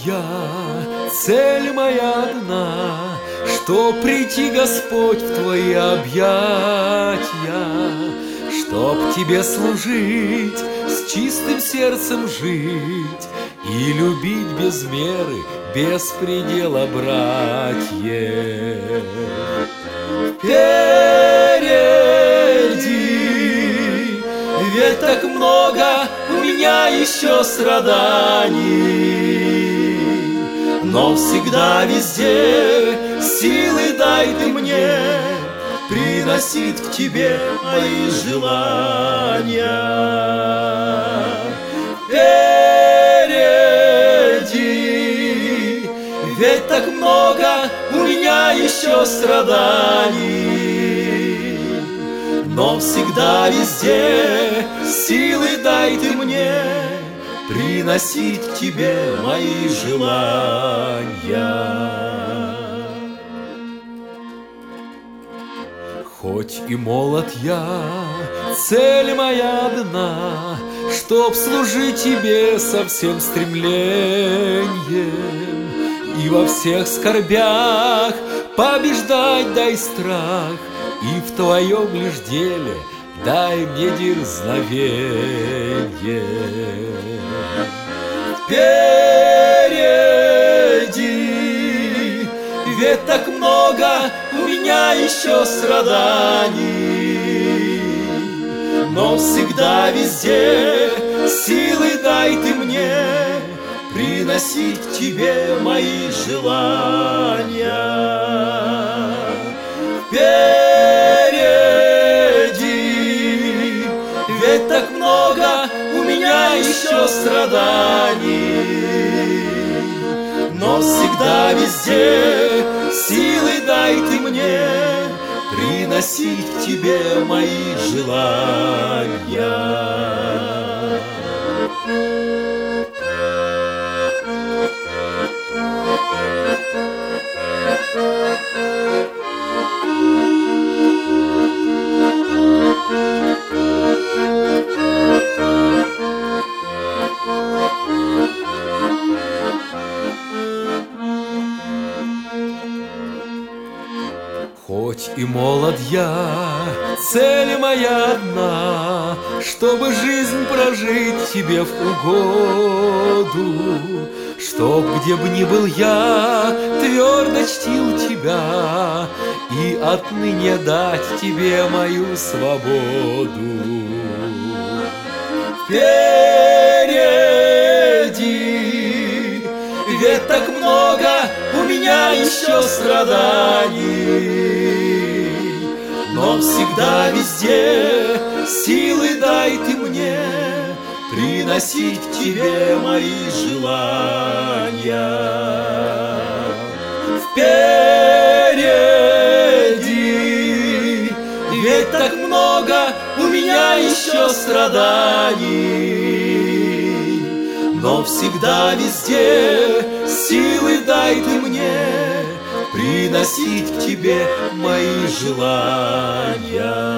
я, цель моя одна, чтоб прийти, Господь, в Твои объятия, чтоб Тебе служить, с чистым сердцем жить и любить без меры, без предела, братья. Впереди, ведь так много у меня еще страданий, но всегда везде силы дай Ты мне приносить к Тебе мои желания. Впереди, ведь так много у меня еще страданий, но всегда везде силы дай Ты мне приносить к Тебе мои желания. Хоть и молод я, цель моя одна, чтоб служить Тебе со всем стремлением и во всех скорбях побеждать дай страх, и в Твоем лишь деле дай мне дерзновение. Впереди, ведь так много у меня еще страданий, но всегда везде силы дай Ты мне приносить к Тебе мои желания. Впереди, ведь так много у меня еще страданий, но всегда везде силы дай Ты мне приносить к Тебе мои желания. Хоть и молод я, цель моя одна, чтобы жизнь прожить Тебе в угоду, чтоб где бы ни был я, твердо чтил Тебя и отныне дать Тебе мою свободу. Впереди, ведь так много у меня еще страданий, но всегда везде силы дай Ты мне приносить к Тебе мои желания. Впереди, ведь так много у меня еще страданий, но всегда везде силы дай Ты мне приносить к Тебе мои желания.